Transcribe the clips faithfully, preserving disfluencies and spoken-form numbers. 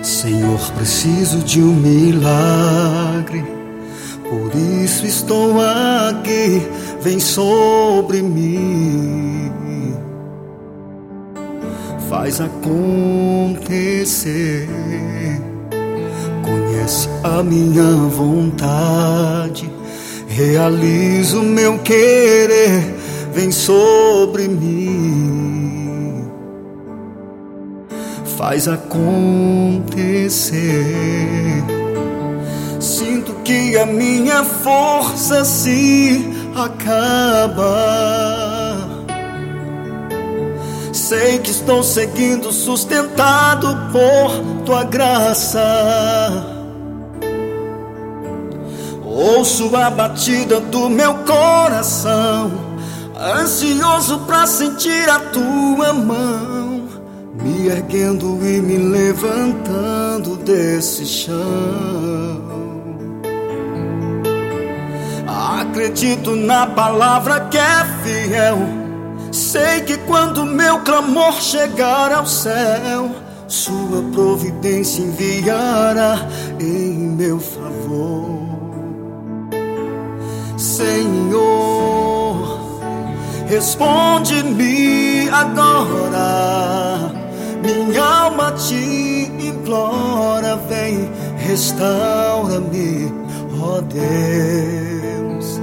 Senhor, preciso de um milagre, por isso estou aqui, vem sobre mim, faz acontecer. Conhece a minha vontade, realiza o meu querer, vem sobre mim, faz acontecer. Sinto que a minha força se acaba, sei que estou seguindo sustentado por tua graça. Ouço a batida do meu coração, ansioso pra sentir a tua mão, me erguendo e me levantando desse chão. Acredito na palavra que é fiel, sei que quando meu clamor chegar ao céu, sua providência enviará em meu favor. Senhor, responde-me agora, minha alma te implora, vem, restaura-me, ó Deus.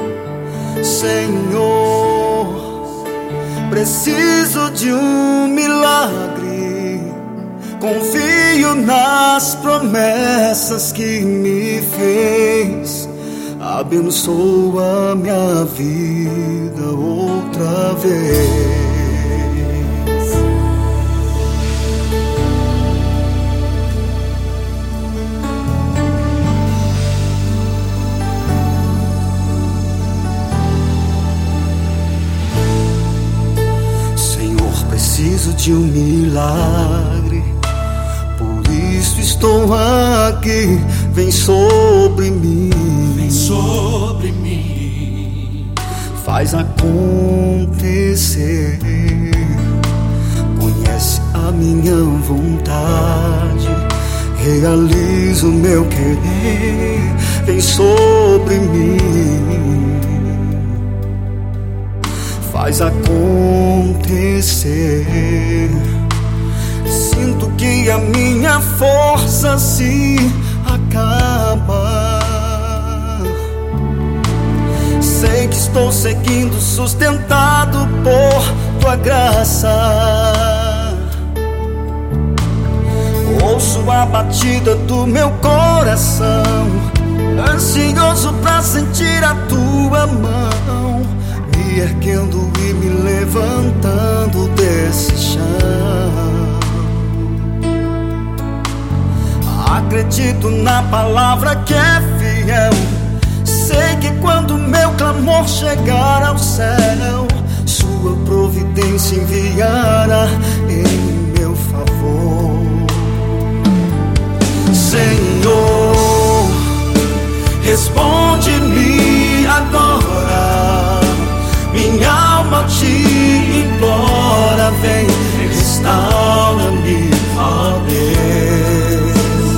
Senhor, preciso de um milagre, confio nas promessas que me fez, abençoa minha vida outra vez. Senhor, preciso de um milagre, por isso estou aqui, vem sobre mim, sobre mim, faz acontecer. Conhece a minha vontade, realiza o meu querer, vem sobre mim, faz acontecer. Sinto que a minha força se acaba, sei que estou seguindo sustentado por tua graça. Ouço a batida do meu coração, ansioso pra sentir a tua mão, me erguendo e me levantando desse chão. Acredito na palavra que é fiel, sei que quando meu clamor chegar ao céu, sua providência enviará em meu favor. Senhor, responde-me agora, minha alma te implora, vem, restaura-me, ó Deus.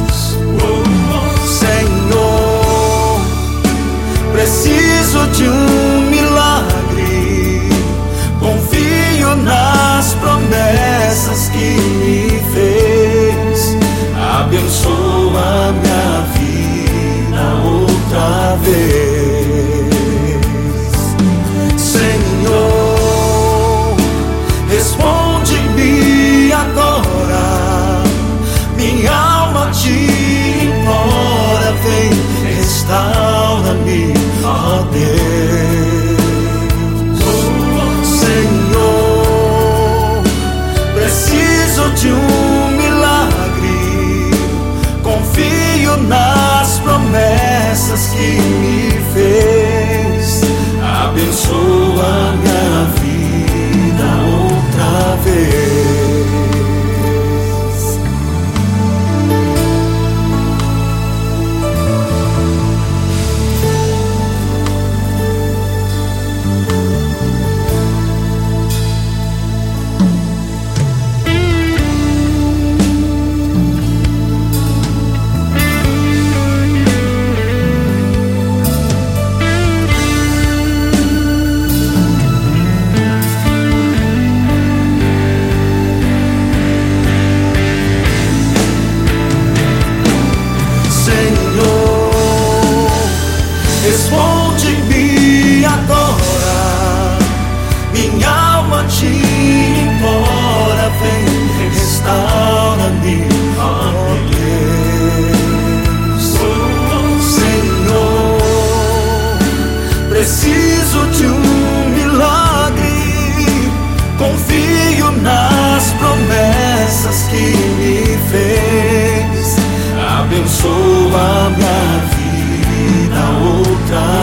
Senhor, preciso de um milagre, confio nas promessas que me fez, abençoa minha vida outra vez. Senhor, responde-me agora, minha alma te implora, vem, restaura-me, ó Deus. Senhor, preciso de um milagre, confio nas promessas que me fez, abençoa minha vida outra vez. abençoa minha vida outra